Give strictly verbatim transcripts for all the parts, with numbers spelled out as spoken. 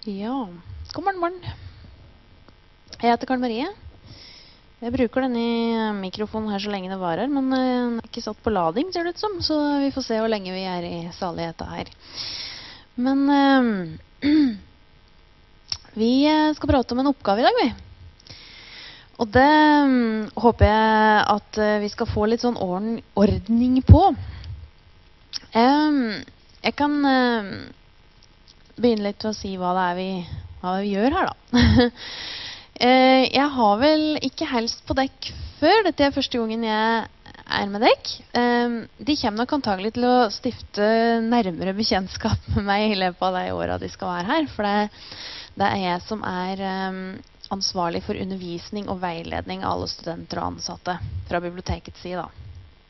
Ja, god morgen, morgen. Jeg heter Karen Marie. Jeg bruker denne mikrofonen her så lenge det varer, men uh, den er ikke satt på lading, ser det ut som, så vi får se hvor lenge vi er i saligheten her. Men uh, vi skal prate om en oppgave i dag, vi. Og det um, håper jeg at uh, vi skal få litt sånn orden, ordning på. Um, jeg kan uh, begynne litt til å si hva det er vi, hva vi gjør her, da. uh, jeg har vel ikke helst på dekk før. Dette er første gangen jeg er med dekk. Um, de kommer nok antagelig til å stifte nærmere bekjentskap med meg i løpet av de årene de skal være her. For det, det er jeg som er um, ansvarlig for undervisning og veiledning av alle studenter og ansatte fra bibliotekets side, da.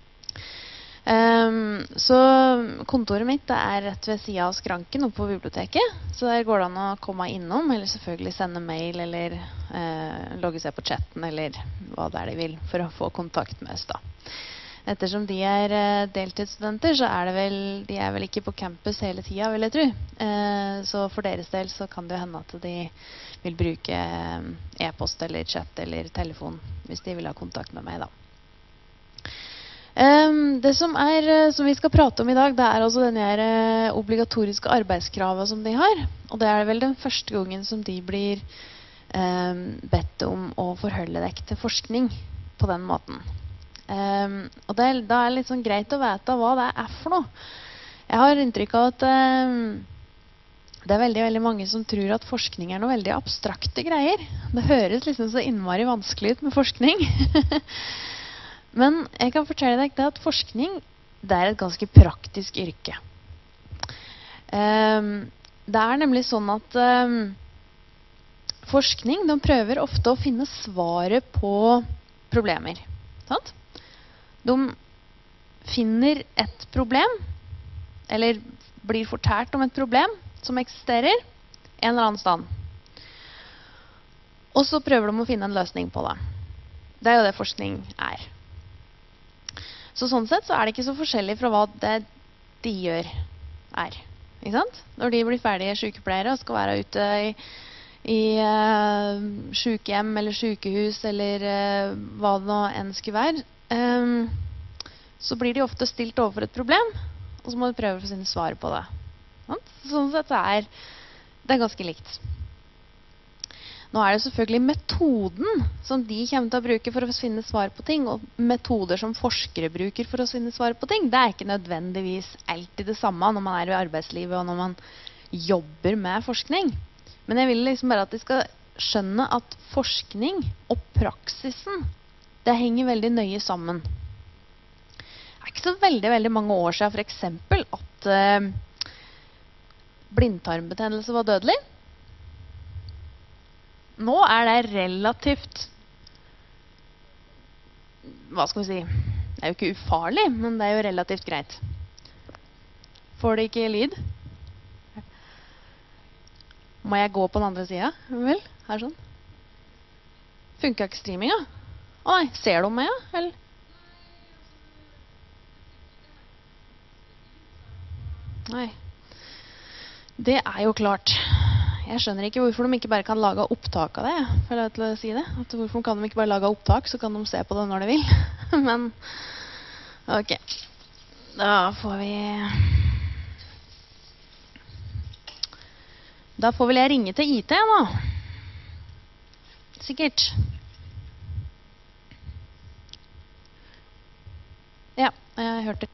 Um, så kontoret mitt det er rett ved siden av skranken oppe på biblioteket, så der går det an å komme innom, eller selvfølgelig sende mail, eller uh, logge seg på chatten, eller hva det er de vil, for å få kontakt med oss, da. Ettersom de er uh, deltidsstudenter, så er det vel, de er vel ikke på campus hele tiden, vil jeg tro. Uh, så for deres del så kan det jo hende at de vil bruke uh, e-post eller chat eller telefon, hvis de vil ha kontakt med meg, da. Um, det som, er, som vi skal prate om i dag, det er altså denne her, uh, obligatoriske arbeidskravet som de har. Og det er vel den første gangen som de blir um, bedt om å forholde deg til forskning på den måten. Um, og det er, da er det litt sånn greit å vite hva det er for noe. Jeg har inntrykk av at um, det er veldig, veldig mange som tror at forskning er noe veldig abstrakte greier. Det høres liksom så innmari vanskelig ut med forskning. Men jeg kan fortelle deg at forskning det er et ganske praktisk yrke. Um, det er nemlig sånn at um, forskning de prøver ofte å finne svaret på problemer. Sant? De finner et problem, eller blir fortalt om et problem som eksisterer en eller annen sted. Og så prøver de å finne en løsning på det. Det er jo det forskning er. Så sånn sett så er det ikke så forskjellig fra hva det de gjør er. Ikke sant? Når de blir ferdige sykepleiere og skal være ute i, i uh, sykehjem eller sykehus eller uh, hva det nå enn skulle være, um, så blir de ofte stilt overfor et problem, og så må de prøve å finne svar på det. Sant? Sånn sett så er det ganske likt. Nå er det selvfølgelig metoden som de kommer til å bruke for å finne svar på ting, og metoder som forskere bruker for å finne svar på ting. Det er ikke nødvendigvis alltid det samme når man er i arbeidslivet og når man jobber med forskning. Men jeg vil liksom bare at de skal skjønne at forskning og praksisen, det henger veldig nøye sammen. Det er ikke så veldig, veldig mange år siden for eksempel at uh, blindtarmbetennelse var dødelig. Nå er det relativt, hva skal vi si, det er jo ikke ufarlig, men det er jo relativt greit. Får det ikke lyd? Må jeg gå på den andre siden? Vel, her sånn. Funker ikke streaminga? Å nei, ser du meg, ja? Eller? Nei. Det er jo klart. Jeg skjønner ikke hvorfor de ikke bare kan lage opptak av det, for jeg til å si det. At hvorfor kan de ikke bare lage opptak, så kan de se på det når de vil. Men, ok. Da får vi... Da får vel jeg ringe til I T nå. Sikkert. Ja, jeg hørte det.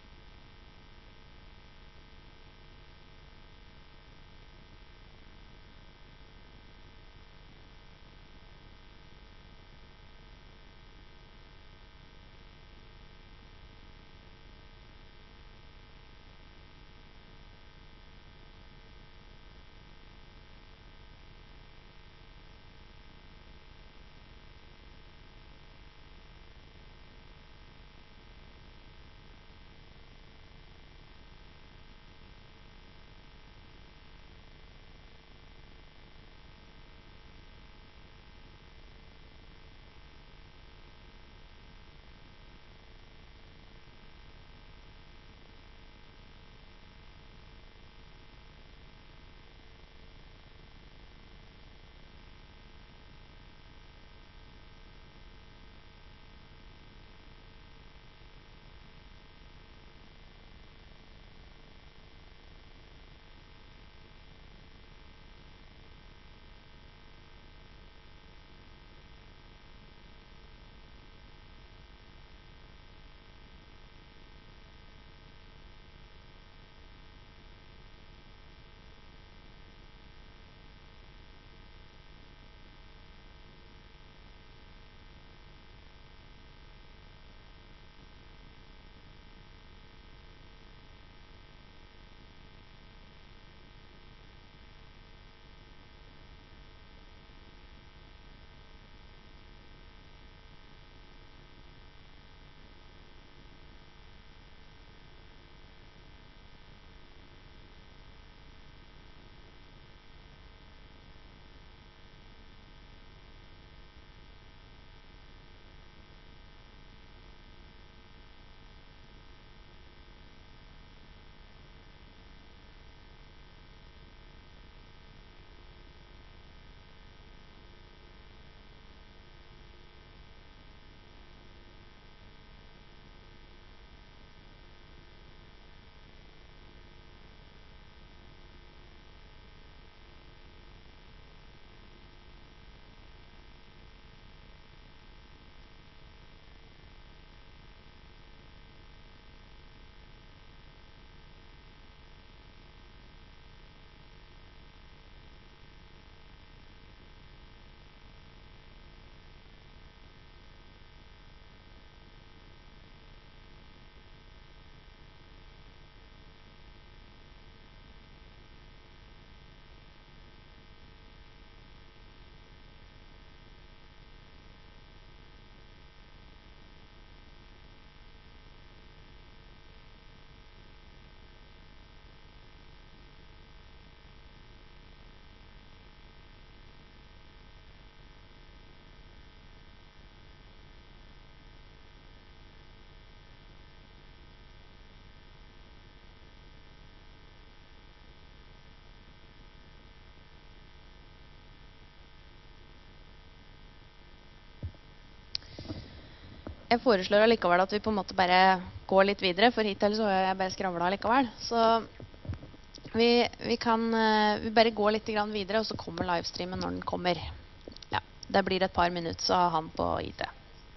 jeg foreslår allikevel at vi på en måte bare går litt videre, for hittil så har jeg bare skravlet allikevel. Så vi, vi kan uh, vi bare gå litt grann videre, og så kommer livestreamen når den kommer. Ja, det blir et par minutter, så han på I T.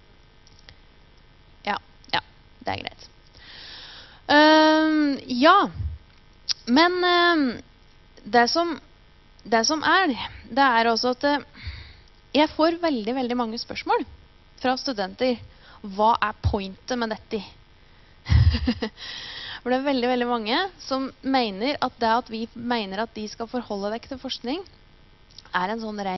Ja, ja, det er greit. Uh, ja, men uh, det, som, det som er, det er også at uh, jeg får veldig, veldig mange spørsmål fra studenter. Hva er pointet med dette? For det er veldig, veldig mange som mener at det at vi mener at de skal forholde deg til forskning, er en sånn